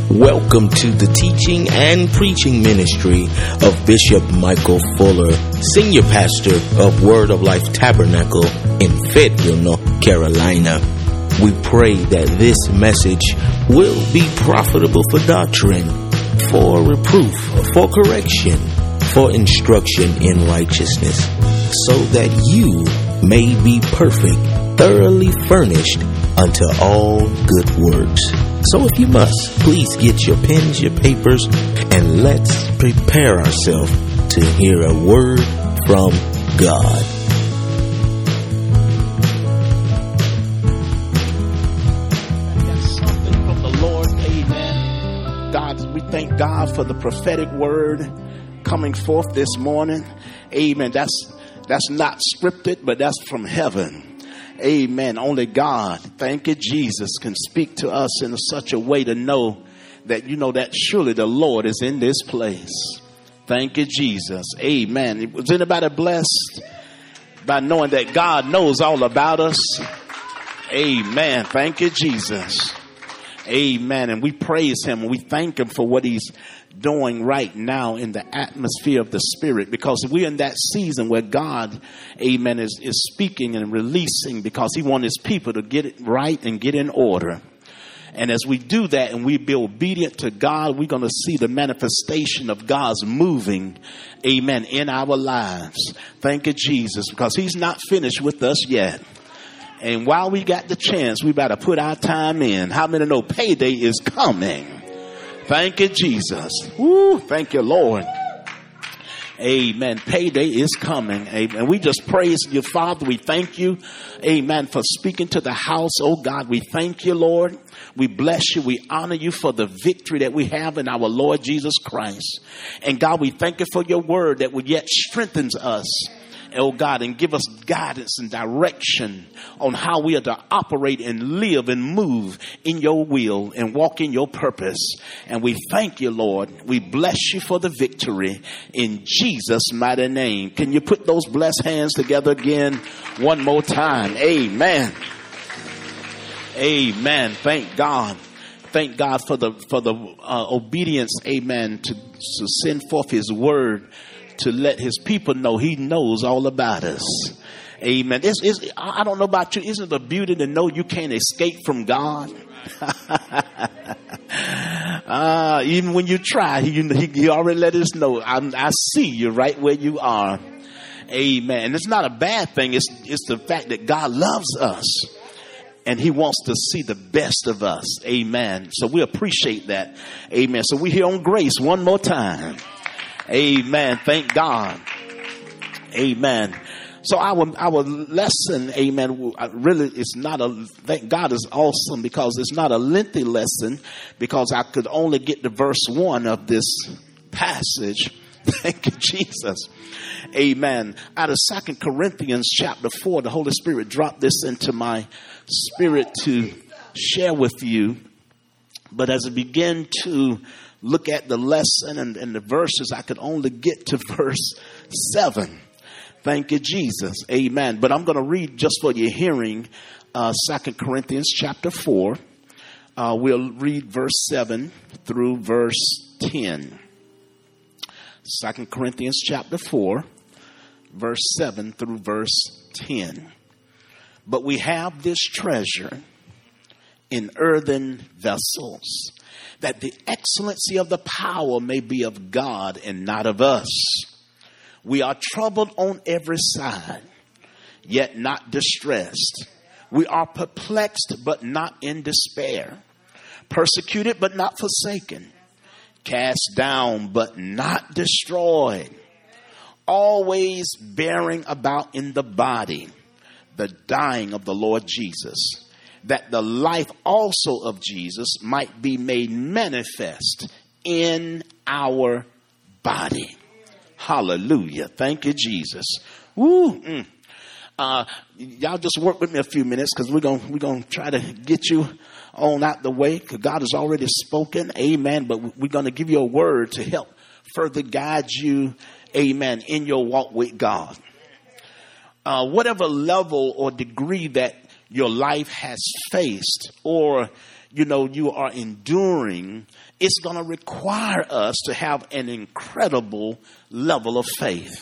Welcome to the teaching and preaching ministry of Bishop Michael Fuller, Senior Pastor of Word of Life Tabernacle in Fayetteville, North Carolina. We pray that this message will be profitable for doctrine, for reproof, for correction, for instruction in righteousness, so that you may be perfect, thoroughly furnished unto all good works. So if you must, please get your pens, your papers, and let's prepare ourselves to hear a word from God. Something from the Lord, amen. God, we thank God for the prophetic word coming forth this morning. Amen. That's not scripted, but that's from heaven. Amen. Only God, thank you, Jesus, can speak to us in such a way to know that, that surely the Lord is in this place. Thank you, Jesus. Amen. Was anybody blessed by knowing that God knows all about us? Amen. Thank you, Jesus. Amen. And we praise him and we thank him for what he's doing right now in the atmosphere of the Spirit, because we're in that season where God, amen, is speaking and releasing, because he wants his people to get it right and get in order. And as we do that and we be obedient to God, we're going to see the manifestation of God's moving, amen, in our lives. Thank you, Jesus, because he's not finished with us yet. And while we got the chance, we better put our time in. How many know payday is coming? Thank you, Jesus. Woo, thank you, Lord. Amen. Payday is coming. Amen. We just praise you, Father. We thank you, amen, for speaking to the house. Oh, God, we thank you, Lord. We bless you. We honor you for the victory that we have in our Lord Jesus Christ. And, God, we thank you for your word that would yet strengthens us. Oh God, and give us guidance and direction on how we are to operate and live and move in your will and walk in your purpose. And we thank you, Lord. We bless you for the victory in Jesus' mighty name. Can you put those blessed hands together again one more time? Amen. Amen. Thank God. Thank God for the obedience, amen, to send forth his word, to let his people know he knows all about us. Amen. I don't know about you. Isn't it a beauty to know you can't escape from God? Even when you try, he already let us know, I see you right where you are. Amen. And it's not a bad thing. It's the fact that God loves us and he wants to see the best of us. Amen. So we appreciate that. Amen. So we're here on grace one more time. Amen. Thank God. Amen. So our lesson, amen, really it's not thank God is awesome, because it's not a lengthy lesson, because I could only get to verse 1 of this passage. Thank you, Jesus. Amen. Out of 2 Corinthians chapter 4, the Holy Spirit dropped this into my spirit to share with you. But as I begin to look at the lesson and the verses, I could only get to verse 7. Thank you, Jesus. Amen. But I'm going to read just for your hearing, 2 Corinthians chapter 4. We'll read verse 7 through verse 10. 2 Corinthians chapter 4, verse 7 through verse 10. But we have this treasure in earthen vessels, that the excellency of the power may be of God and not of us. We are troubled on every side, yet not distressed. We are perplexed, but not in despair. Persecuted, but not forsaken. Cast down, but not destroyed. Always bearing about in the body the dying of the Lord Jesus, that the life also of Jesus might be made manifest in our body. Hallelujah. Thank you, Jesus. Woo. Y'all just work with me a few minutes, because we're going to try to get you on out the way, because God has already spoken. Amen. But we're going to give you a word to help further guide you. Amen. In your walk with God. Whatever level or degree that your life has faced, or, you are enduring, it's going to require us to have an incredible level of faith.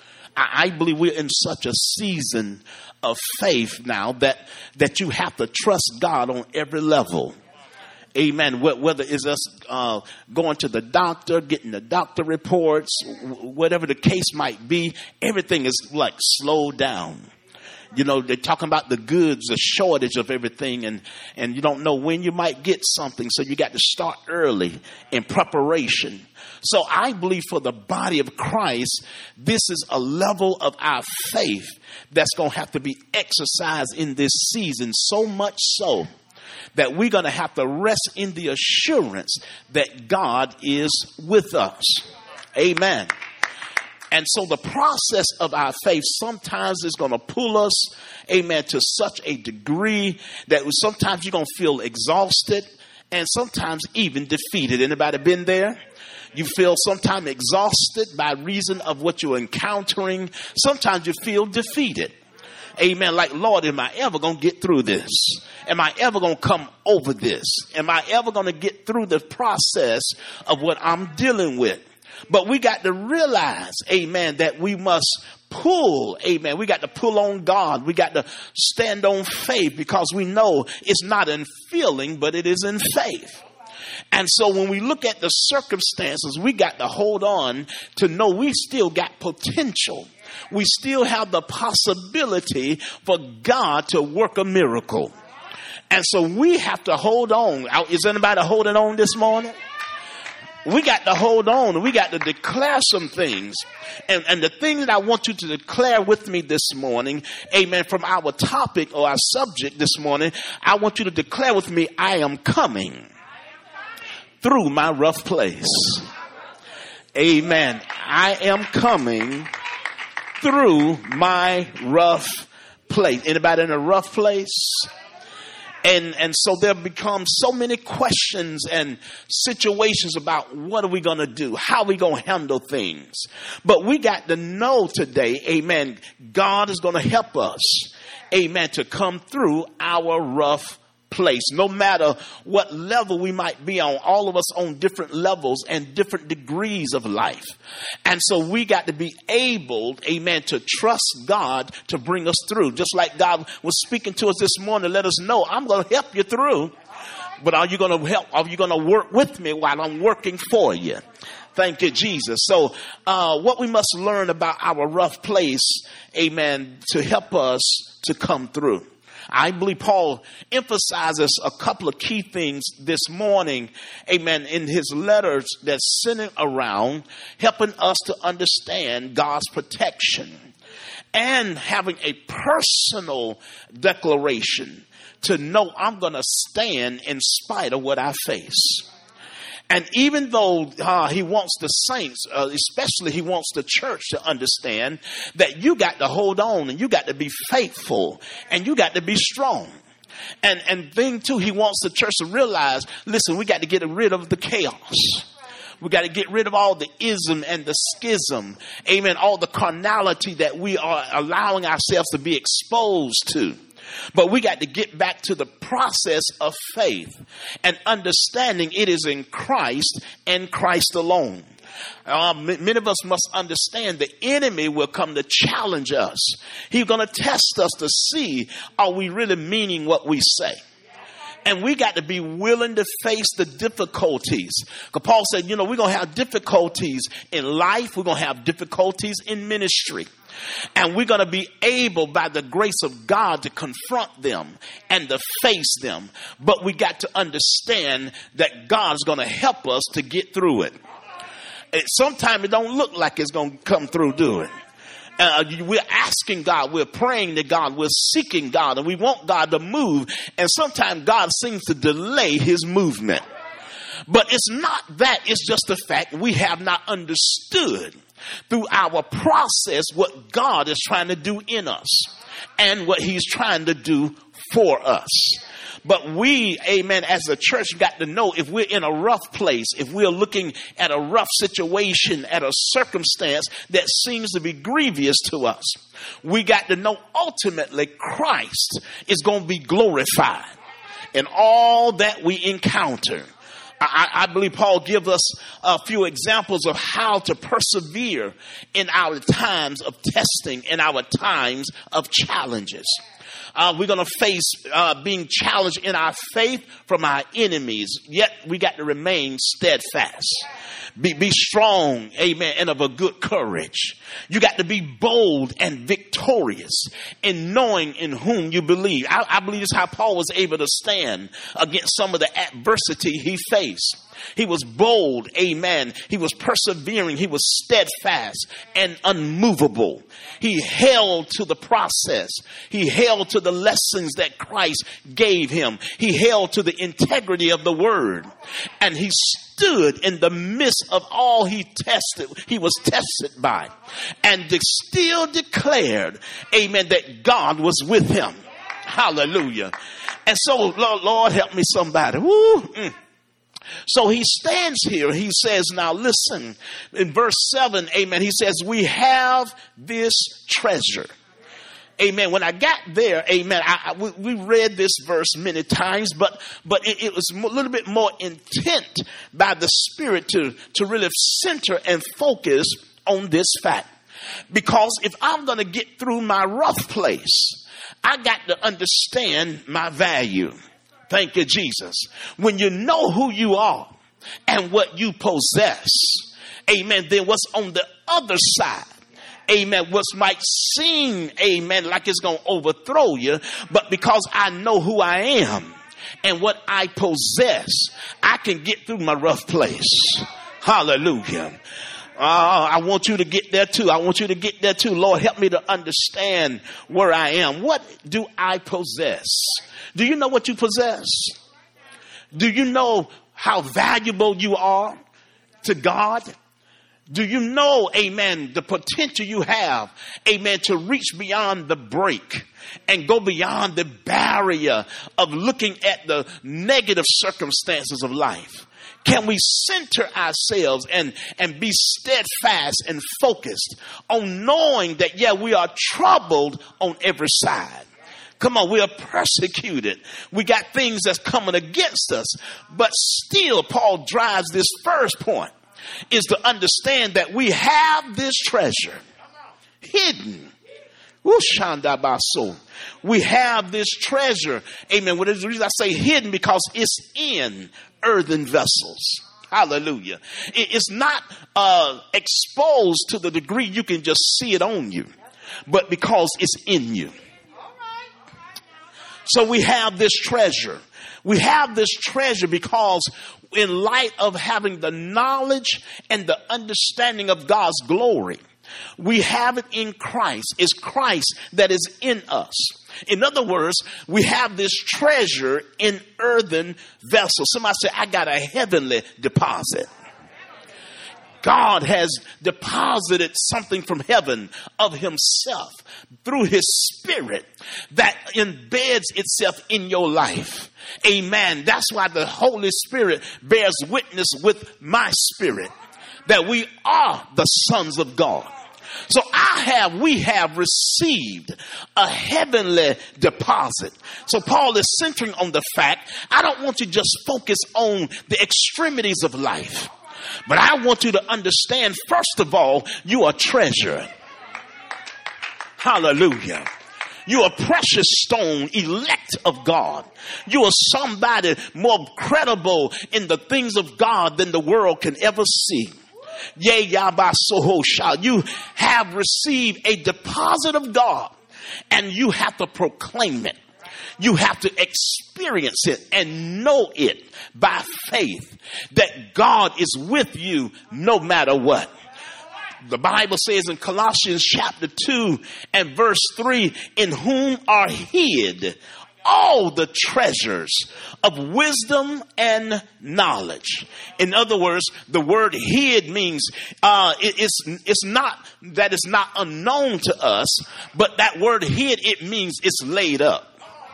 I believe we're in such a season of faith now that you have to trust God on every level. Amen. Whether it's us going to the doctor, getting the doctor reports, whatever the case might be, everything is like slowed down. They're talking about the goods, the shortage of everything, and you don't know when you might get something. So you got to start early in preparation. So I believe for the body of Christ, this is a level of our faith that's going to have to be exercised in this season, so much so that we're going to have to rest in the assurance that God is with us. Amen. And so the process of our faith sometimes is going to pull us, amen, to such a degree that sometimes you're going to feel exhausted and sometimes even defeated. Anybody been there? You feel sometimes exhausted by reason of what you're encountering. Sometimes you feel defeated. Amen. Like, Lord, am I ever going to get through this? Am I ever going to come over this? Am I ever going to get through the process of what I'm dealing with? But we got to realize, amen, that we must pull, amen. We got to pull on God. We got to stand on faith because we know it's not in feeling, but it is in faith. And so when we look at the circumstances, we got to hold on to know we still got potential. We still have the possibility for God to work a miracle. And so we have to hold on. Is anybody holding on this morning? We got to hold on, and we got to declare some things. And the thing that I want you to declare with me this morning, amen, from our topic or our subject this morning, I want you to declare with me, I am coming through my rough place. Amen. I am coming through my rough place. Anybody in a rough place? And so there become so many questions and situations about what are we going to do? How are we going to handle things? But we got to know today, amen, God is going to help us, amen, to come through our rough place. No matter what level we might be on, all of us on different levels and different degrees of life. And so we got to be able, amen, to trust God to bring us through. Just like God was speaking to us this morning, let us know, I'm going to help you through. But are you going to help? Are you going to work with me while I'm working for you? Thank you, Jesus. So what we must learn about our rough place, amen, to help us to come through. I believe Paul emphasizes a couple of key things this morning, amen, in his letters that's centered around helping us to understand God's protection and having a personal declaration to know I'm going to stand in spite of what I face. And even though he wants the saints, especially he wants the church to understand that you got to hold on and you got to be faithful and you got to be strong. And thing too, he wants the church to realize, listen, we got to get rid of the chaos. We got to get rid of all the ism and the schism. Amen. All the carnality that we are allowing ourselves to be exposed to. But we got to get back to the process of faith and understanding it is in Christ and Christ alone. Many of us must understand the enemy will come to challenge us. He's going to test us to see, are we really meaning what we say? And we got to be willing to face the difficulties. Because Paul said, we're going to have difficulties in life. We're going to have difficulties in ministry. And we're going to be able, by the grace of God, to confront them and to face them. But we got to understand that God's going to help us to get through it. Sometimes it don't look like it's going to come through, do it? We're asking God, we're praying to God, we're seeking God, and we want God to move. And sometimes God seems to delay his movement. But it's not that, it's just the fact we have not understood through our process what God is trying to do in us and what he's trying to do for us. But we, amen, as a church got to know if we're in a rough place, if we're looking at a rough situation, at a circumstance that seems to be grievous to us, we got to know ultimately Christ is going to be glorified in all that we encounter. I believe Paul gives us a few examples of how to persevere in our times of testing, in our times of challenges. We're going to face being challenged in our faith from our enemies, yet we got to remain steadfast. Be strong, amen, and of a good courage. You got to be bold and victorious in knowing in whom you believe. I believe this is how Paul was able to stand against some of the adversity he faced. He was bold, amen. He was persevering. He was steadfast and unmovable. He held to the process. He held to the lessons that Christ gave him. He held to the integrity of the word. And he stood in the midst of all he was tested by, and still declared, amen, that God was with him. Hallelujah. And so, Lord help me somebody. Woo. So he stands here. He says, now listen, in verse 7, amen, he says, we have this treasure. Amen. When I got there, amen, we read this verse many times, but it was a little bit more intent by the Spirit to really center and focus on this fact. Because if I'm going to get through my rough place, I got to understand my value. Thank you, Jesus. When you know who you are and what you possess, amen, then what's on the other side, amen, what might seem, amen, like it's going to overthrow you, but because I know who I am and what I possess, I can get through my rough place. Hallelujah. I want you to get there too. I want you to get there too. Lord, help me to understand where I am. What do I possess? Do you know what you possess? Do you know how valuable you are to God? Do you know, amen, the potential you have, amen, to reach beyond the break and go beyond the barrier of looking at the negative circumstances of life? Can we center ourselves and be steadfast and focused on knowing that, yeah, we are troubled on every side. Come on, we are persecuted. We got things that's coming against us. But still, Paul drives this first point, is to understand that we have this treasure hidden. We have this treasure. Amen. What is the reason I say hidden? Because it's in earthen vessels. Hallelujah. It's not exposed to the degree you can just see it on you, but because it's in you. So we have this treasure. We have this treasure because in light of having the knowledge and the understanding of God's glory, we have it in Christ. It's Christ that is in us. In other words, we have this treasure in earthen vessels. Somebody say, I got a heavenly deposit. God has deposited something from heaven of himself through his spirit that embeds itself in your life. Amen. That's why the Holy Spirit bears witness with my spirit that we are the sons of God. So we have received a heavenly deposit. So Paul is centering on the fact, I don't want you to just focus on the extremities of life, but I want you to understand, first of all, you are treasure. Hallelujah. You are a precious stone, elect of God. You are somebody more credible in the things of God than the world can ever see. Yea, Yabasoho, you have received a deposit of God, and you have to proclaim it. You have to experience it and know it by faith that God is with you no matter what. The Bible says in Colossians chapter 2 and verse 3, in whom are hid all the treasures of wisdom and knowledge. In other words, the word hid means it's not that it's not unknown to us, but that word hid, it means it's laid up.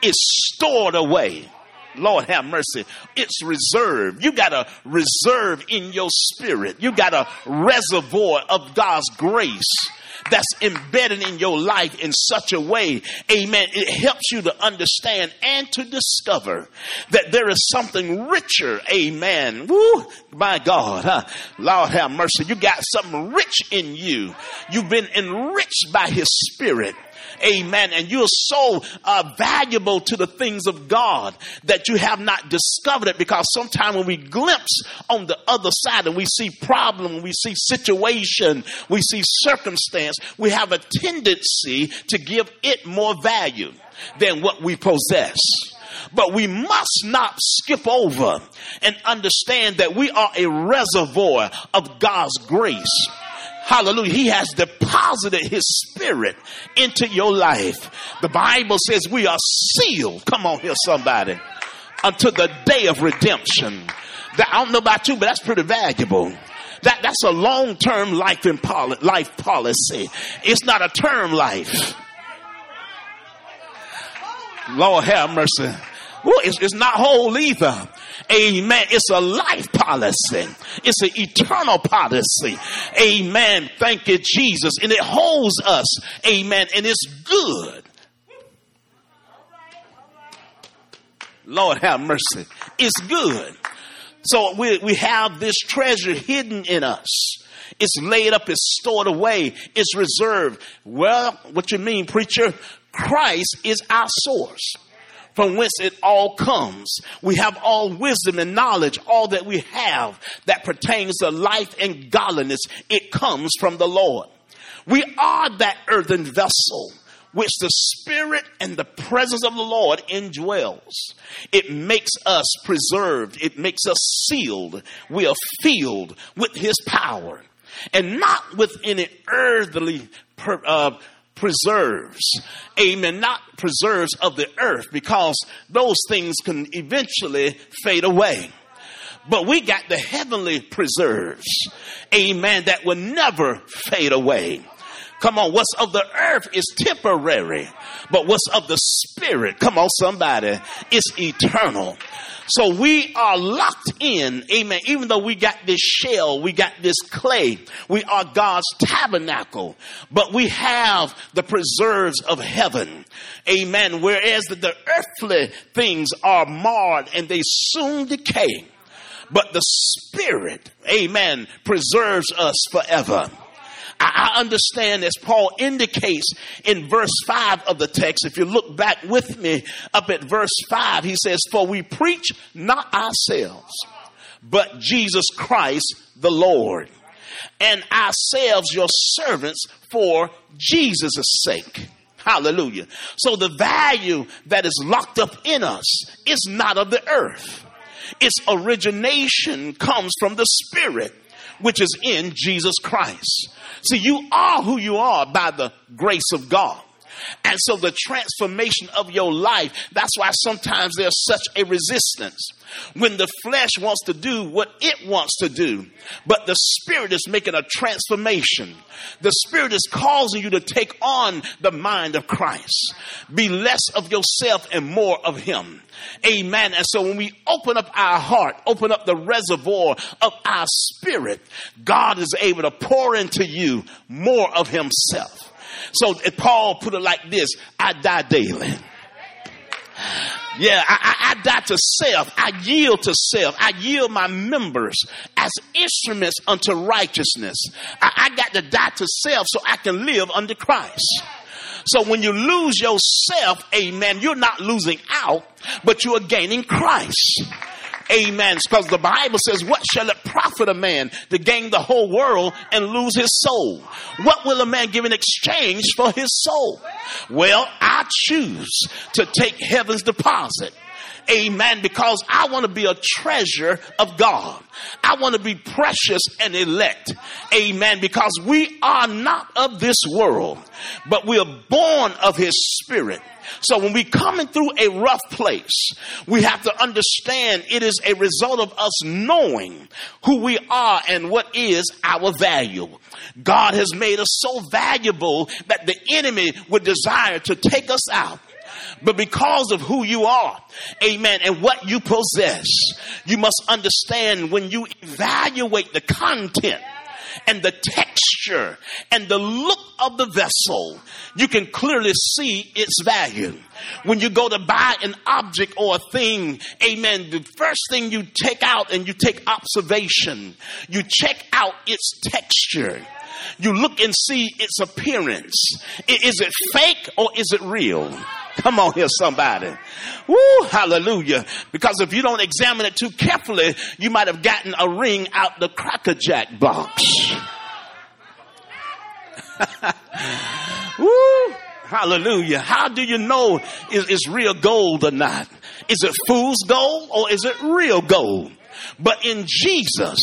is stored away. Lord have mercy. It's reserved. You got a reserve in your spirit. You got a reservoir of God's grace that's embedded in your life in such a way, amen, it helps you to understand and to discover that there is something richer, amen. Woo, my God, huh? Lord have mercy. You got something rich in you. You've been enriched by his spirit. Amen. And you're so valuable to the things of God that you have not discovered it, because sometimes when we glimpse on the other side and we see problem, we see situation, we see circumstance, we have a tendency to give it more value than what we possess. But we must not skip over and understand that we are a reservoir of God's grace. Hallelujah. He has deposited his spirit into your life. The Bible says we are sealed. Come on here, somebody. Until the day of redemption. I don't know about you, but that's pretty valuable. That's a long-term life policy. It's not a term life. Lord have mercy. Well, it's not whole either. Amen. It's a life policy. It's an eternal policy. Amen. Thank you, Jesus. And it holds us. Amen. And it's good. Lord have mercy. It's good. So we have this treasure hidden in us. It's laid up. It's stored away. It's reserved. Well, what you mean, preacher? Christ is our source, from whence it all comes. We have all wisdom and knowledge, all that we have that pertains to life and godliness. It comes from the Lord. We are that earthen vessel which the Spirit and the presence of the Lord indwells. It makes us preserved. It makes us sealed. We are filled with his power, and not with any earthly preserves. Amen. Not preserves of the earth, because those things can eventually fade away. But we got the heavenly preserves. Amen. That will never fade away. Come on. What's of the earth is temporary, but what's of the spirit, come on somebody, is eternal. So we are locked in, amen. Even though we got this shell, we got this clay, we are God's tabernacle, but we have the preserves of heaven, amen. Whereas the earthly things are marred and they soon decay, but the spirit, amen, preserves us forever. I understand, as Paul indicates in verse 5 of the text, if you look back with me up at verse 5, he says, for we preach not ourselves, but Jesus Christ the Lord, and ourselves your servants for Jesus' sake. Hallelujah. So the value that is locked up in us is not of the earth. Its origination comes from the Spirit, which is in Jesus Christ. See, you are who you are by the grace of God. And so the transformation of your life, that's why sometimes there's such a resistance. When the flesh wants to do what it wants to do, but the Spirit is making a transformation. The Spirit is causing you to take on the mind of Christ. Be less of yourself and more of him. Amen. And so when we open up our heart, open up the reservoir of our spirit, God is able to pour into you more of himself. So Paul put it like this: I die daily. Yeah, I die to self. I yield to self. I yield my members as instruments unto righteousness. I got to die to self so I can live under Christ. So when you lose yourself, amen, you're not losing out, but you are gaining Christ. Amen. Because the Bible says, what shall it profit a man to gain the whole world and lose his soul? What will a man give in exchange for his soul? Well, I choose to take heaven's deposit. Amen. Because I want to be a treasure of God. I want to be precious and elect. Amen. Because we are not of this world, but we are born of his Spirit. So when we coming through a rough place, we have to understand it is a result of us knowing who we are and what is our value. God has made us so valuable that the enemy would desire to take us out. but because of who you are, amen, and what you possess. You must understand when you evaluate the content and the texture and the look of the vessel, you can clearly see its value. When you go to buy an object or a thing, amen, the first thing you take out and you take observation, you check out its texture. You look and see its appearance. Is it fake or is it real? Come on here, somebody. Woo, hallelujah. Because if you don't examine it too carefully, you might have gotten a ring out the Cracker Jack box. Woo, hallelujah. How do you know is real gold or not? Is it fool's gold or is it real gold? But in Jesus,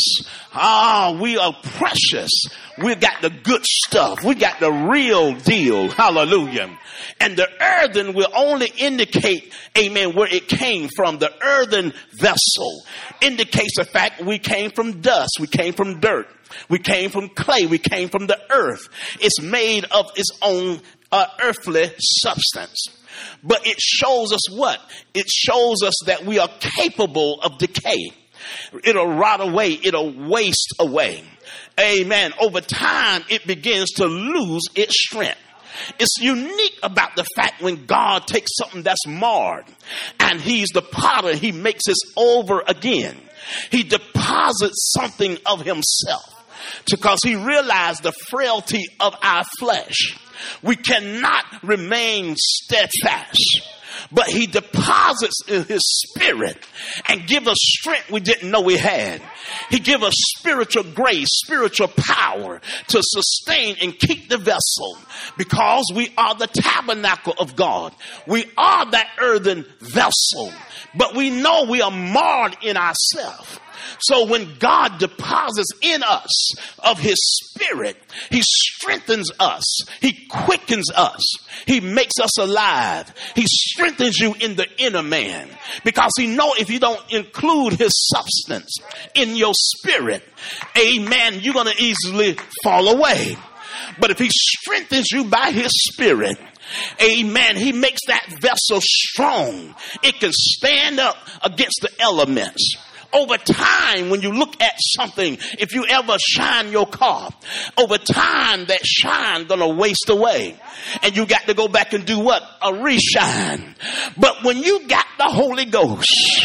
we are precious. We got the good stuff. We got the real deal. Hallelujah. And the earthen will only indicate, amen, where it came from. The earthen vessel indicates the fact we came from dust. We came from dirt. We came from clay. We came from the earth. It's made of its own earthly substance. But it shows us what? It shows us that we are capable of decay. It'll rot away. It'll waste away. Amen. Over time, it begins to lose its strength. It's unique about the fact when God takes something that's marred and he's the potter, he makes it over again. He deposits something of himself because he realized the frailty of our flesh. We cannot remain steadfast. But he deposits in his spirit and give us strength we didn't know we had. He give us spiritual grace, spiritual power to sustain and keep the vessel because we are the tabernacle of God. We are that earthen vessel, but we know we are marred in ourselves. So when God deposits in us of his spirit, he strengthens us. He quickens us. He makes us alive. He strengthens you in the inner man because he knows if you don't include his substance in your spirit, amen, you're going to easily fall away. But if he strengthens you by his spirit, amen, he makes that vessel strong. It can stand up against the elements. Over time, when you look at something, if you ever shine your car, over time that shine gonna waste away. And you got to go back and do what? A reshine. But when you got the Holy Ghost,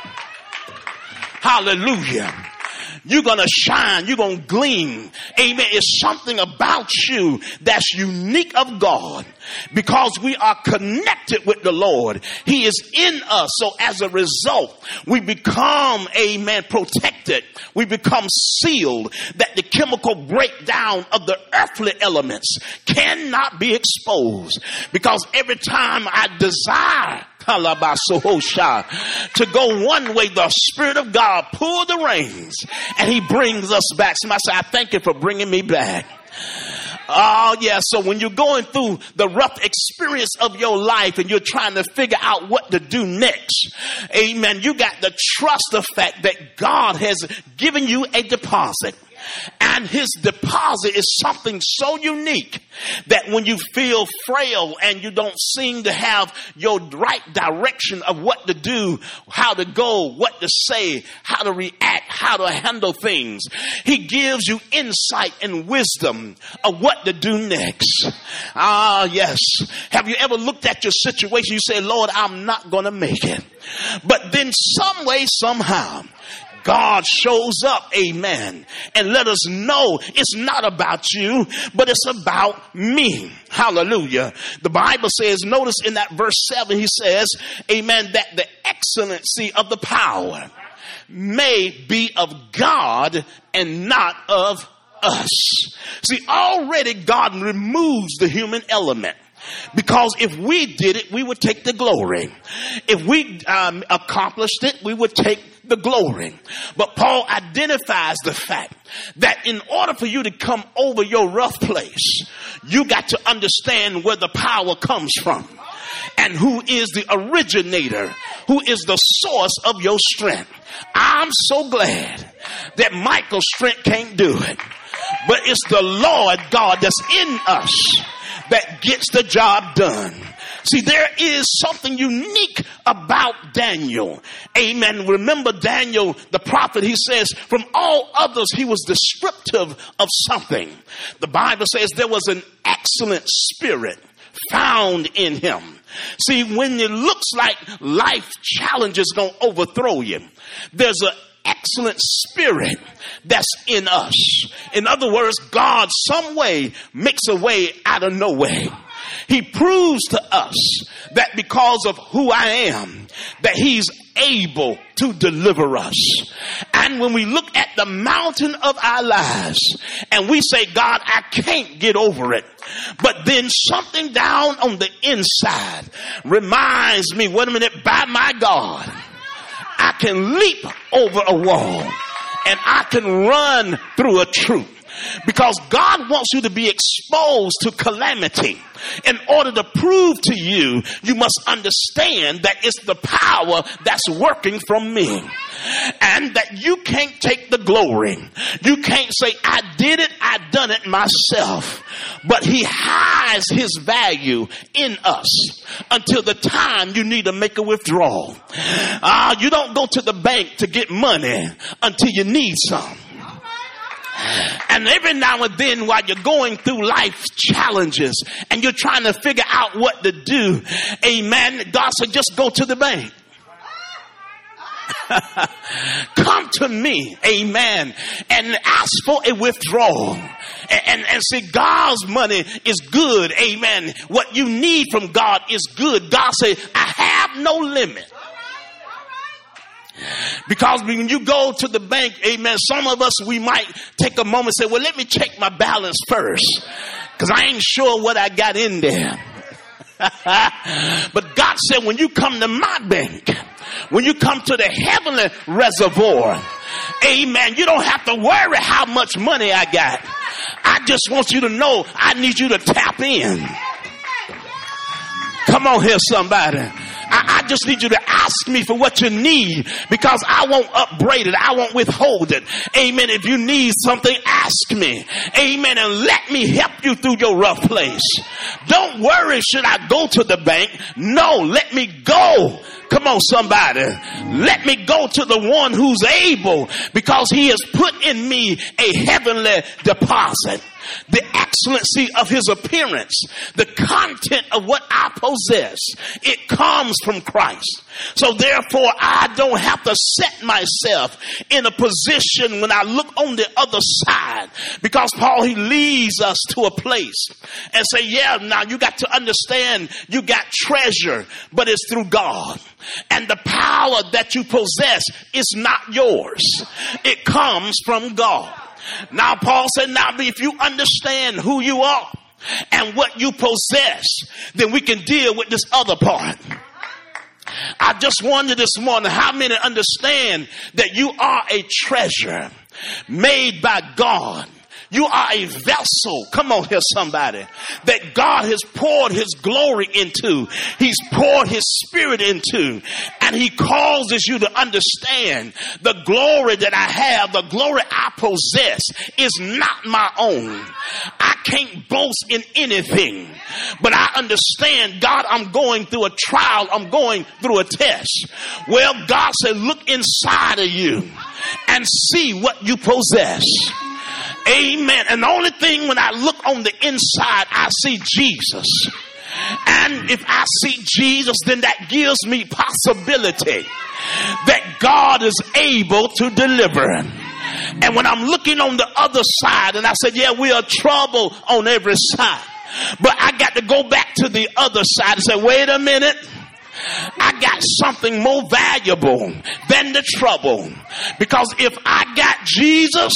hallelujah, you're going to shine. You're going to gleam. Amen. It's something about you that's unique of God because we are connected with the Lord. He is in us. So as a result, we become, amen, protected. We become sealed that the chemical breakdown of the earthly elements cannot be exposed because every time I desire to go one way, the Spirit of God pull the reins and he brings us back. Somebody say, I thank you for bringing me back. Oh yeah. So when you're going through the rough experience of your life and you're trying to figure out what to do next, amen, you got to trust the fact that God has given you a deposit. And his deposit is something so unique that when you feel frail and you don't seem to have your right direction of what to do, how to go, what to say, how to react, how to handle things, he gives you insight and wisdom of what to do next. Yes. Have you ever looked at your situation? You say, Lord, I'm not going to make it. But then some way, somehow, God shows up, amen, and let us know it's not about you, but it's about me. Hallelujah. The Bible says, notice in that verse 7, he says, amen, that the excellency of the power may be of God and not of us. See, already God removes the human element. Because if we did it, we would take the glory. If we accomplished it, we would take the glory. But Paul identifies the fact that in order for you to come over your rough place, you got to understand where the power comes from and who is the originator, who is the source of your strength. I'm so glad that Michael's strength can't do it, but it's the Lord God that's in us that gets the job done. See, there is something unique about Daniel. Amen. Remember Daniel, the prophet, he says, from all others, he was descriptive of something. The Bible says there was an excellent spirit found in him. See, when it looks like life challenges going to overthrow you, there's an excellent spirit that's in us. In other words, God some way makes a way out of no way. He proves to us that because of who I am, that he's able to deliver us. And when we look at the mountain of our lives and we say, God, I can't get over it. But then something down on the inside reminds me, wait a minute, by my God, I can leap over a wall and I can run through a troop. Because God wants you to be exposed to calamity. In order to prove to you, you must understand that it's the power that's working from me. And that you can't take the glory. You can't say, I did it, I done it myself. But he hides his value in us until the time you need to make a withdrawal. You don't go to the bank to get money until you need some. And every now and then while you're going through life challenges and you're trying to figure out what to do, amen, God said, just go to the bank. Come to me, amen, and ask for a withdrawal. And see, God's money is good, amen. What you need from God is good. God said, I have no limit. Because when you go to the bank, amen, some of us, we might take a moment and say, well, let me check my balance first, because I ain't sure what I got in there. But God said, when you come to my bank, when you come to the heavenly reservoir, amen, you don't have to worry how much money I got. I just want you to know I need you to tap in. Come on here, somebody. I just need you to ask me for what you need, because I won't upbraid it. I won't withhold it. Amen. If you need something, ask me. Amen. And let me help you through your rough place. Don't worry, should I go to the bank? No, let me go. Come on, somebody. Let me go to the one who's able, because he has put in me a heavenly deposit. The excellency of his appearance, the content of what I possess, it comes from Christ. So therefore, I don't have to set myself in a position when I look on the other side, because Paul, he leads us to a place and say, yeah, now you got to understand, you got treasure, but it's through God. And the power that you possess is not yours. It comes from God. Now, Paul said, now if you understand who you are and what you possess, then we can deal with this other part. I just wonder this morning, how many understand that you are a treasure made by God? You are a vessel. Come on here, somebody. That God has poured his glory into. He's poured his spirit into. And he causes you to understand the glory that I have, the glory I possess is not my own. I can't boast in anything. But I understand, God, I'm going through a trial. I'm going through a test. Well, God said, look inside of you and see what you possess. Amen. And the only thing when I look on the inside, I see Jesus. And if I see Jesus, then that gives me possibility that God is able to deliver. And when I'm looking on the other side, and I said, yeah, we are trouble on every side. But I got to go back to the other side and say, wait a minute. I got something more valuable than the trouble. Because if I got Jesus,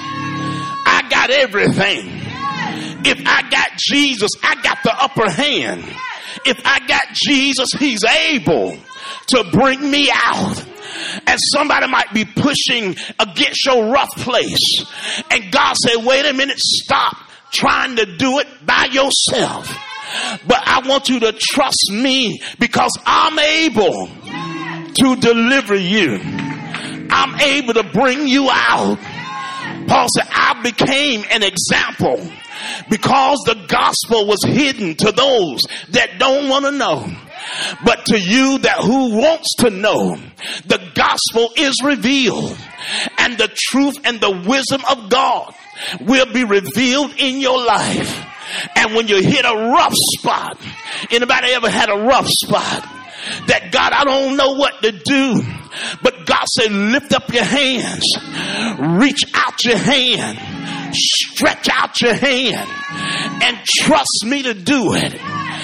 I got everything. If I got Jesus, I got the upper hand. If I got Jesus, he's able to bring me out. And somebody might be pushing against your rough place. And God said, wait a minute, stop trying to do it by yourself. But I want you to trust me, because I'm able to deliver you. I'm able to bring you out. Paul said, I became an example because the gospel was hidden to those that don't want to know. But to you that who wants to know, the gospel is revealed, and the truth and the wisdom of God will be revealed in your life. And when you hit a rough spot, anybody ever had a rough spot? That God, I don't know what to do. But God said, lift up your hands, reach out your hand, stretch out your hand, and trust me to do it.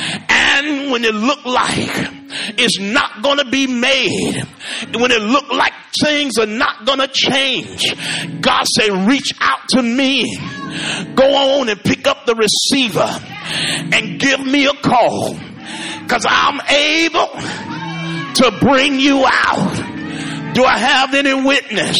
And when it look like it's not going to be made, when it look like things are not going to change, God said, reach out to me. Go on and pick up the receiver and give me a call, because I'm able to bring you out. Do I have any witness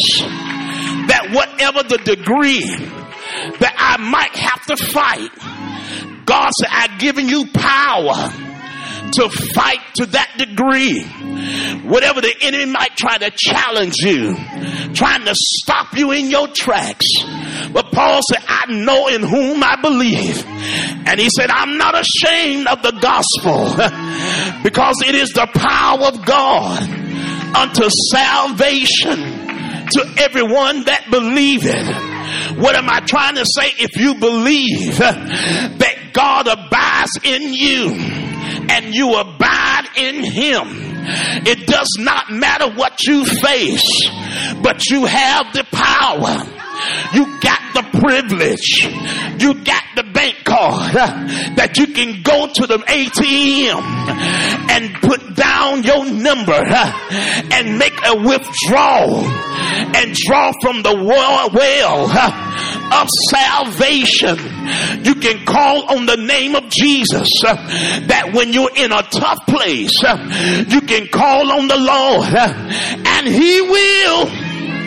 that whatever the degree that I might have to fight, God said, I've given you power to fight to that degree. Whatever the enemy might try to challenge you, trying to stop you in your tracks. But Paul said, I know in whom I believe. And he said, I'm not ashamed of the gospel, because it is the power of God unto salvation to everyone that believeth. What am I trying to say? If you believe that God abides in you and you abide in him, it does not matter what you face, but you have the power. You got the privilege. You got the bank card that you can go to the ATM and put down your number and make a withdrawal and draw from the well of salvation. You can call on the name of Jesus, that when you're in a tough place, you can call on the Lord and he will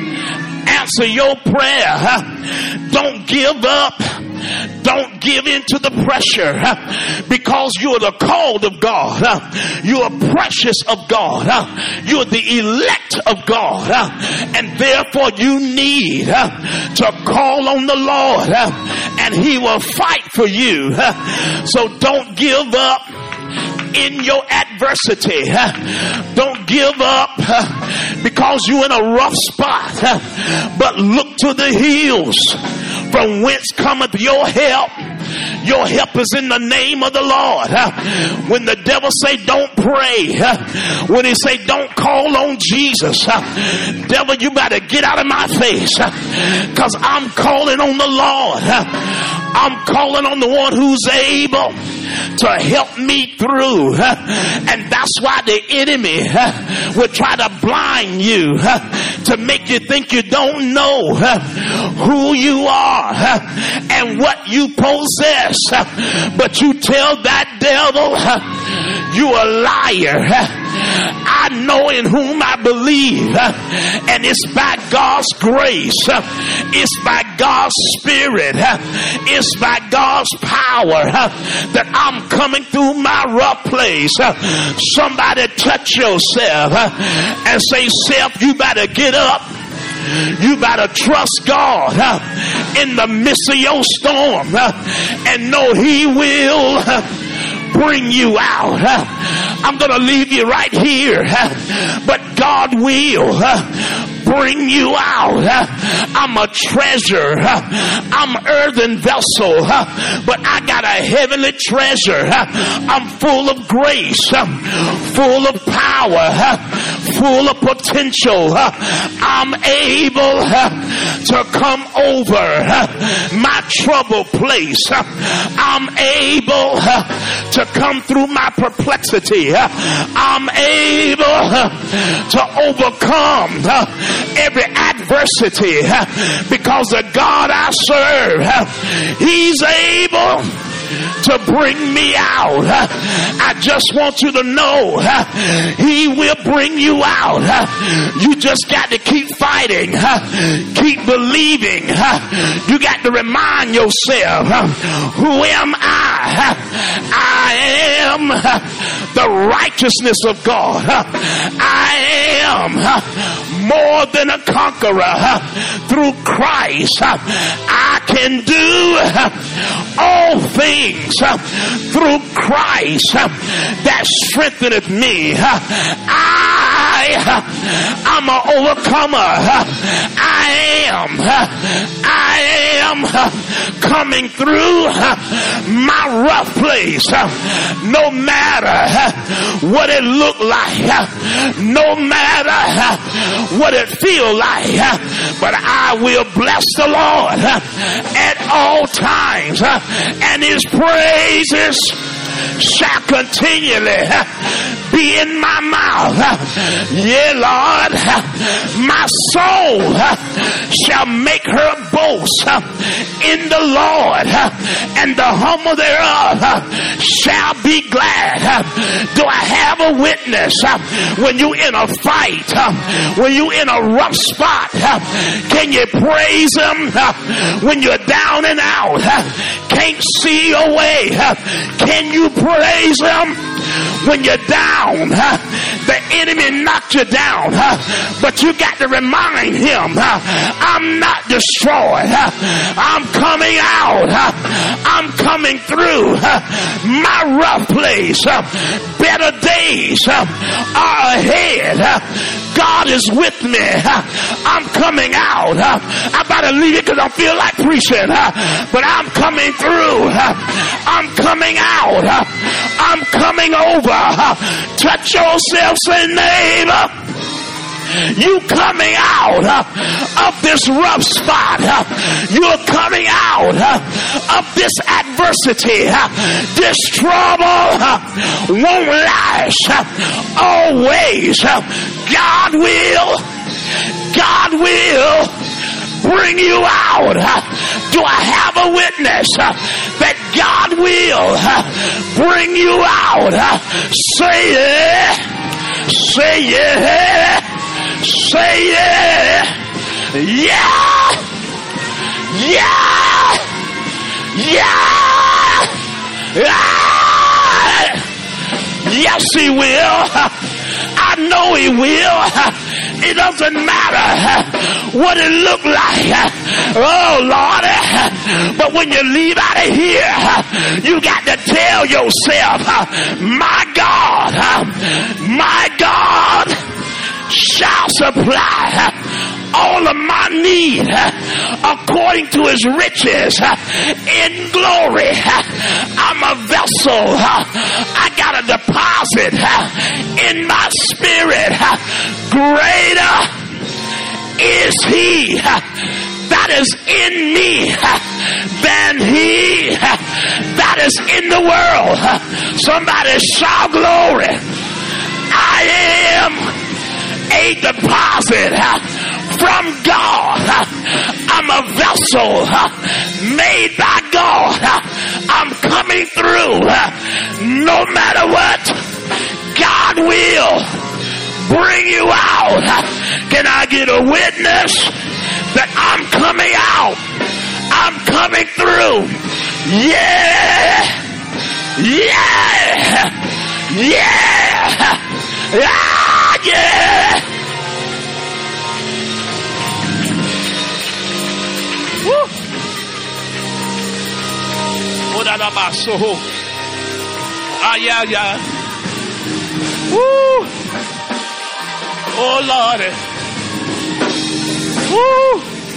answer your prayer. Don't give up. Don't give in to the pressure, because you're the called of God. You are precious of God. You're the elect of God. And therefore you need to call on the Lord, and he will fight for you. So don't give up in your adversity. Don't give up because you're in a rough spot, but look to the hills from whence cometh your help. Your help is in the name of the Lord. When the devil say don't pray, when he say don't call on Jesus, devil, you better get out of my face, because I'm calling on the Lord. I'm calling on the one who's able to help me through. And that's why the enemy would try to blind you, to make you think you don't know who you are and what you possess. But you tell that devil, you a liar. I know in whom I believe, and it's by God's grace, it's by God's Spirit, it's by God's power that I'm coming through my rough place. Somebody touch yourself and say, self, you better get up. You better trust God in the midst of your storm and know he will bring you out. I'm going to leave you right here, but God will bring you out. I'm a treasure. I'm an earthen vessel, but I got a heavenly treasure. I'm full of grace, full of power, full of potential. I'm able to come over my trouble place. I'm able to come through my perplexity. I'm able to overcome every adversity, because the God I serve, he's able to bring me out. I just want you to know he will bring you out. You just got to keep fighting, keep believing. You got to remind yourself, who am I? I am the righteousness of God. I am more than a conqueror through Christ. I can do all things through Christ that strengtheneth me. I'm an overcomer. I am coming through my rough place. No matter what it look like, no matter what it feel like, but I will bless the Lord at all times, and his praises shall continually be in my mouth. Yeah, Lord, my soul shall make her boast in the Lord, and the humble thereof shall be glad. Do I have a witness? When you in a fight, when you in a rough spot, can you praise him? When you're down and out, can't see your way, can you praise him? When you're down, the enemy knocked you down, but you got to remind him, I'm not destroyed. I'm coming out. I'm coming through my rough place. Better days are ahead. God is with me. I'm coming out. I better leave it because I feel like preaching, but I'm coming through. I'm coming out. I'm coming over. Touch yourself, say, neighbor, you coming out of this rough spot. You're coming out of this adversity. This trouble won't last always. God will bring you out. Do I have a witness that God will bring you out? Say it. Say it. Say it. Yeah. Yeah. Yeah. Yes, he will. I know he will. It doesn't matter what it look like. Oh, Lord. But when you leave out of here, you got to tell yourself, my God shall supply all of my need according to his riches in glory. I'm a vessel. I got a deposit in my spirit. Greater is he that is in me than he that is in the world. Somebody shout glory. I am a deposit from God. I'm a vessel made by God. I'm coming through. No matter what, God will bring you out. Can I get a witness that I'm coming out? I'm coming through. Yeah. Yeah. Yeah. Ah, yeah. Woo. Ah, yeah, yeah. Woo. Oh, Lord. Woo.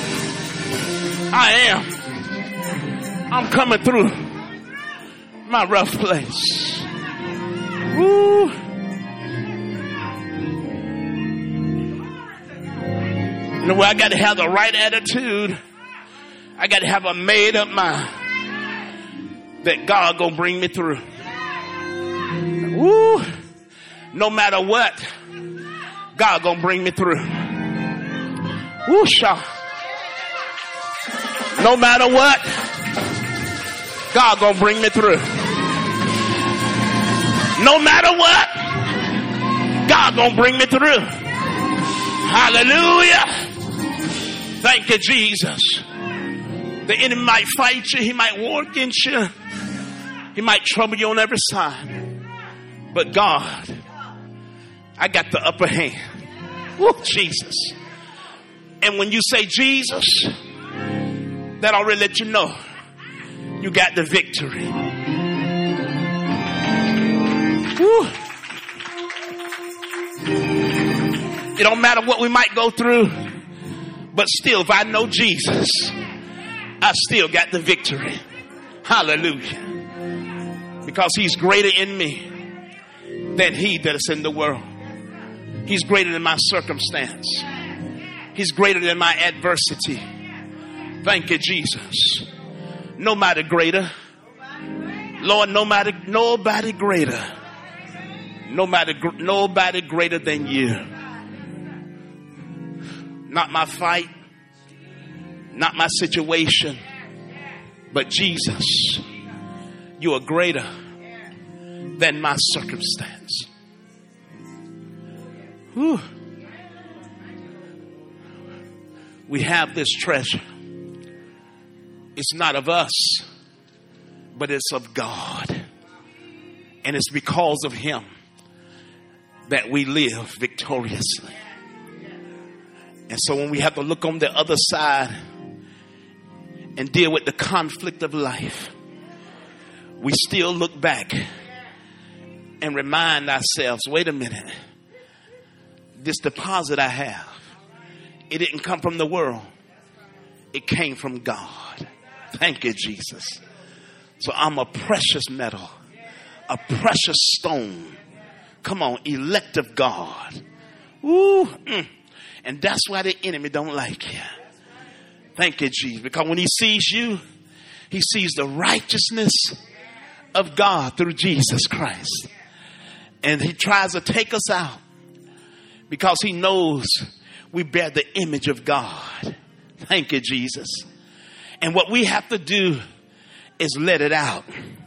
I'm coming through my rough place. Woo. You know, I got to have the right attitude. I got to have a made up mind that God gonna bring me through. Woo. No matter what, God gonna bring me through. Woo, Shaw. No matter what, God gonna bring me through. No matter what, God gonna bring me through. Hallelujah. Thank you, Jesus. The enemy might fight you. He might war against you. He might trouble you on every side. But God, I got the upper hand. Woo, Jesus. And when you say Jesus, that already let you know you got the victory. Woo. It don't matter what we might go through, but still, if I know Jesus, I still got the victory. Hallelujah. Because he's greater in me than he that is in the world. He's greater than my circumstance. He's greater than my adversity. Thank you, Jesus. Nobody greater. Lord, nobody greater. Nobody greater than you. Not my fight, not my situation, but Jesus, you are greater than my circumstance. Whew. We have this treasure. It's not of us, but it's of God. And it's because of him that we live victoriously. And so when we have to look on the other side and deal with the conflict of life, we still look back and remind ourselves, wait a minute, this deposit I have, it didn't come from the world. It came from God. Thank you, Jesus. So I'm a precious metal, a precious stone. Come on, elect of God. Ooh, And that's why the enemy don't like you. Thank you, Jesus. Because when he sees you, he sees the righteousness of God through Jesus Christ. And he tries to take us out because he knows we bear the image of God. Thank you, Jesus. And what we have to do is let it out.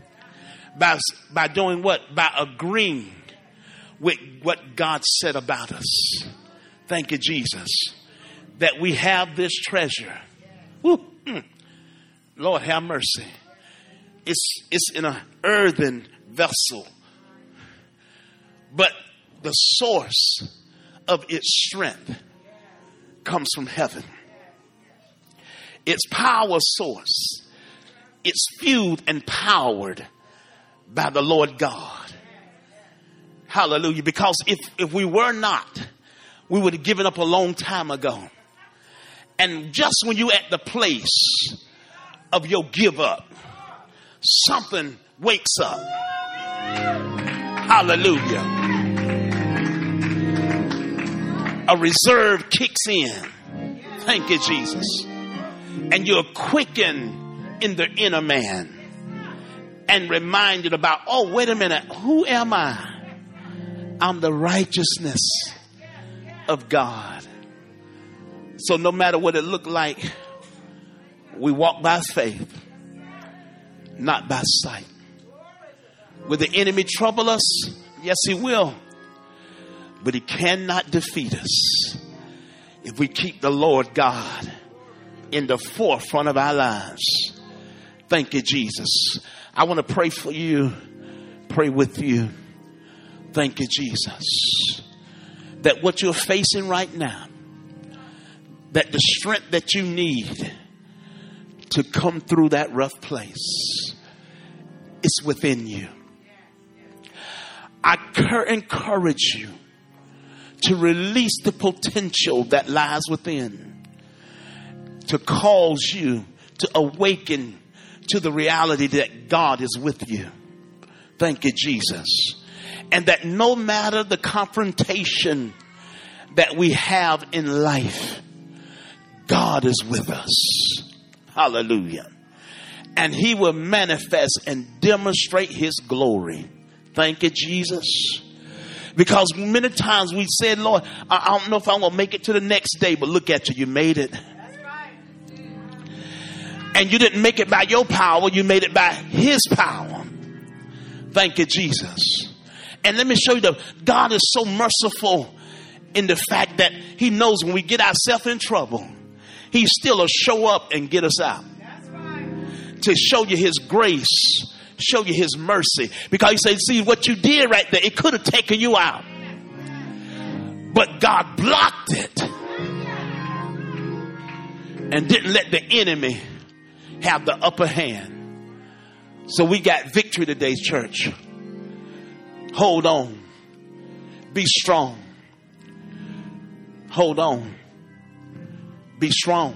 By doing what? By agreeing with what God said about us. Thank you, Jesus, that we have this treasure. Woo. Lord, have mercy. It's in an earthen vessel. But the source of its strength comes from heaven. Its power source, it's fueled and powered by the Lord God. Hallelujah. Because if we were not, we would have given up a long time ago. And just when you're at the place of your give up, something wakes up. Hallelujah. A reserve kicks in. Thank you, Jesus. And you're quickened in the inner man and reminded about, oh, wait a minute, who am I? I'm the righteousness of God. So no matter what it looked like, we walk by faith, not by sight. Will the enemy trouble us? Yes, he will. But he cannot defeat us if we keep the Lord God in the forefront of our lives. Thank you, Jesus. I want to pray for you, pray with you. Thank you, Jesus. That what you're facing right now, that the strength that you need to come through that rough place is within you. I encourage you to release the potential that lies within, to cause you to awaken to the reality that God is with you. Thank you, Jesus. And that no matter the confrontation that we have in life, God is with us. Hallelujah. And he will manifest and demonstrate his glory. Thank you, Jesus. Because many times we said, Lord, I don't know if I'm going to make it to the next day, but look at you. You made it. And you didn't make it by your power. You made it by his power. Thank you, Jesus. And let me show you God is so merciful in the fact that he knows when we get ourselves in trouble, he still will show up and get us out. That's right. To show you his grace, show you his mercy. Because he said, see what you did right there, it could have taken you out. But God blocked it and didn't let the enemy have the upper hand. So we got victory today, church. Hold on. Be strong. Hold on. Be strong.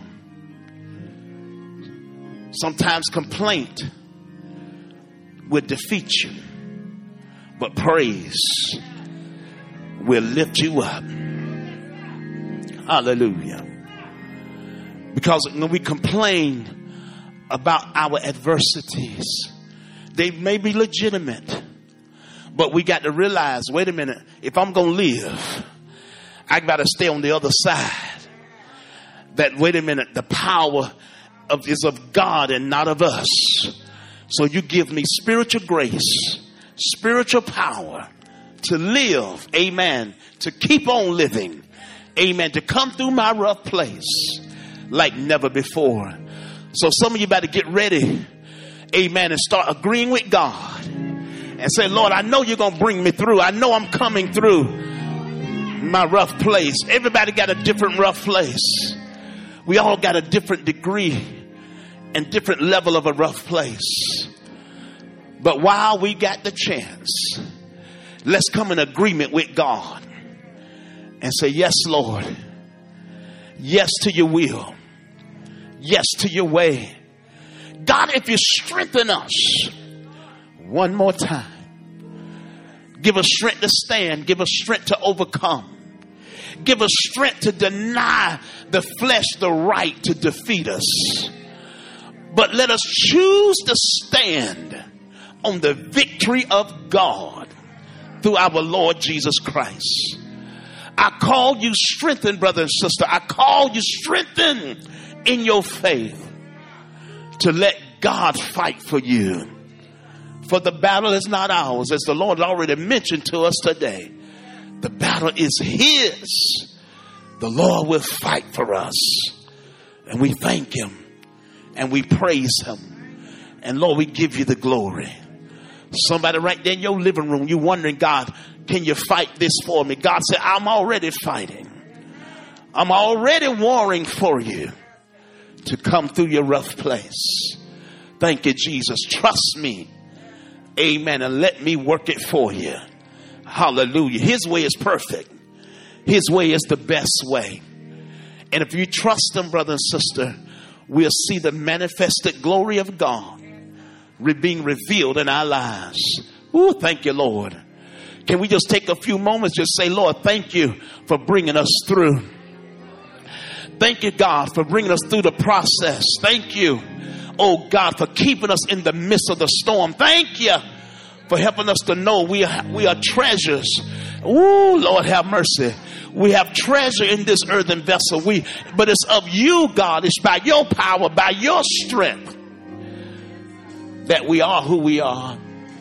Sometimes complaint will defeat you, but praise will lift you up. Hallelujah. Because when we complain about our adversities, they may be legitimate, but we got to realize, wait a minute, if I'm going to live, I got to stay on the other side. That, wait a minute, the power is of God and not of us. So you give me spiritual grace, spiritual power to live, amen, to keep on living, amen, to come through my rough place like never before. So some of you better get ready, amen, and start agreeing with God and say, Lord, I know you're going to bring me through. I know I'm coming through my rough place. Everybody got a different rough place. We all got a different degree and different level of a rough place. But while we got the chance, let's come in agreement with God and say, yes, Lord. Yes to your will. Yes to your way. God, if you strengthen us one more time, give us strength to stand. Give us strength to overcome. Give us strength to deny the flesh the right to defeat us. But let us choose to stand on the victory of God through our Lord Jesus Christ. I call you strengthened, brother and sister. I call you strengthened in your faith to let God fight for you. For the battle is not ours, as the Lord already mentioned to us today. The battle is his. The Lord will fight for us. And we thank him. And we praise him. And Lord, we give you the glory. Somebody right there in your living room, you're wondering, God, can you fight this for me? God said, I'm already fighting. I'm already warring for you to come through your rough place. Thank you, Jesus. Trust me. Amen. And let me work it for you. Hallelujah. His way is perfect. His way is the best way. And if you trust him, brother and sister, we'll see the manifested glory of God being revealed in our lives. Ooh, thank you, Lord. Can we just take a few moments, just say, Lord, thank you for bringing us through. Thank you, God, for bringing us through the process. Thank you, oh God, for keeping us in the midst of the storm. Thank you for helping us to know we are treasures. Ooh, Lord, have mercy. We have treasure in this earthen vessel. But it's of you, God. It's by your power, by your strength that we are who we are.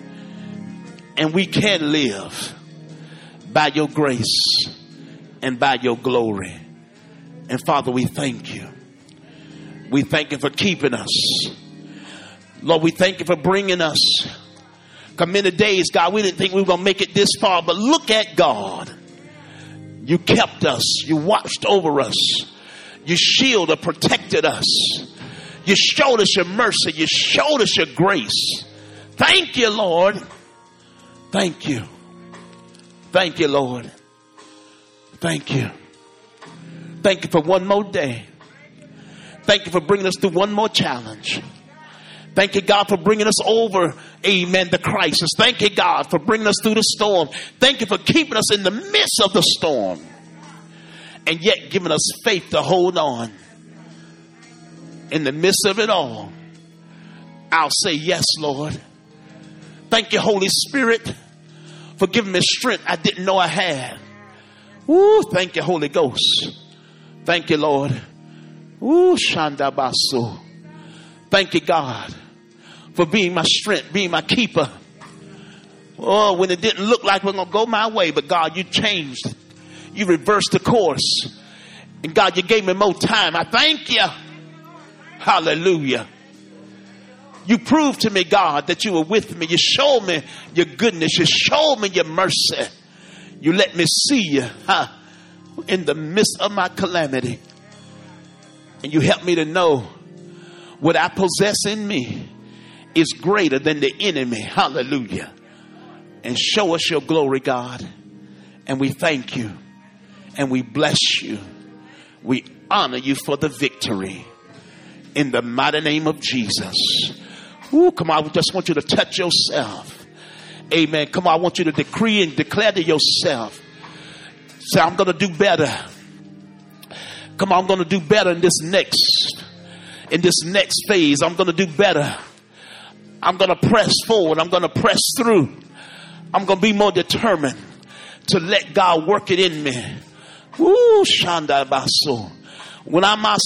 And we can live by your grace and by your glory. And Father, we thank you. We thank you for keeping us. Lord, we thank you for bringing us. Because many days, God, we didn't think we were going to make it this far. But look at God. You kept us. You watched over us. You shielded, protected us. You showed us your mercy. You showed us your grace. Thank you, Lord. Thank you. Thank you, Lord. Thank you. Thank you for one more day. Thank you for bringing us through one more challenge. Thank you, God, for bringing us over, amen, the crisis. Thank you, God, for bringing us through the storm. Thank you for keeping us in the midst of the storm and yet giving us faith to hold on. In the midst of it all, I'll say, yes, Lord. Thank you, Holy Spirit, for giving me strength I didn't know I had. Ooh, thank you, Holy Ghost. Thank you, Lord. Ooh, Shandabasu. Thank you, God, for being my strength, being my keeper. Oh, when it didn't look like we're going to go my way, but God, you changed. You reversed the course. And God, you gave me more time. I thank you. Hallelujah. You proved to me, God, that you were with me. You showed me your goodness. You showed me your mercy. You let me see you in the midst of my calamity. And you helped me to know what I possess in me is greater than the enemy. Hallelujah. And show us your glory, God. And we thank you. And we bless you. We honor you for the victory. In the mighty name of Jesus. Ooh, come on, I just want you to touch yourself. Amen. Come on, I want you to decree and declare to yourself. Say, I'm going to do better. Come on, I'm going to do better in this next phase. I'm going to do better. I'm going to press forward. I'm going to press through. I'm going to be more determined to let God work it in me. Ooh, Shanda Baso. When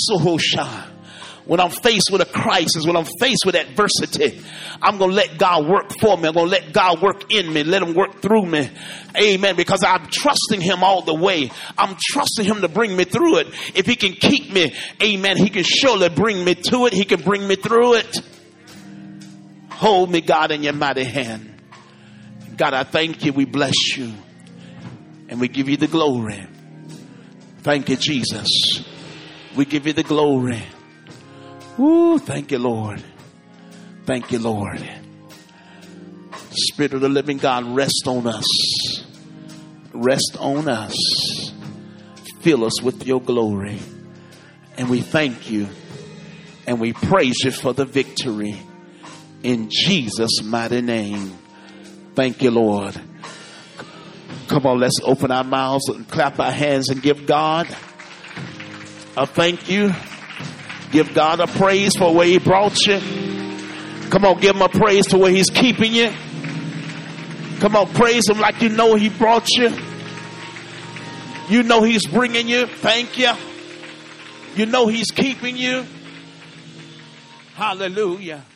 I'm faced with a crisis, when I'm faced with adversity, I'm going to let God work for me. I'm going to let God work in me. Let him work through me. Amen. Because I'm trusting him all the way. I'm trusting him to bring me through it. If he can keep me, amen, he can surely bring me to it. He can bring me through it. Hold me, God, in your mighty hand. God, I thank you. We bless you. And we give you the glory. Thank you, Jesus. We give you the glory. Ooh, thank you, Lord. Thank you, Lord. Spirit of the living God, rest on us. Rest on us. Fill us with your glory. And we thank you. And we praise you for the victory. In Jesus' mighty name. Thank you, Lord. Come on, let's open our mouths and clap our hands and give God a thank you. Give God a praise for where he brought you. Come on, give him a praise to where he's keeping you. Come on, praise him like you know he brought you. You know he's bringing you. Thank you. You know he's keeping you. Hallelujah.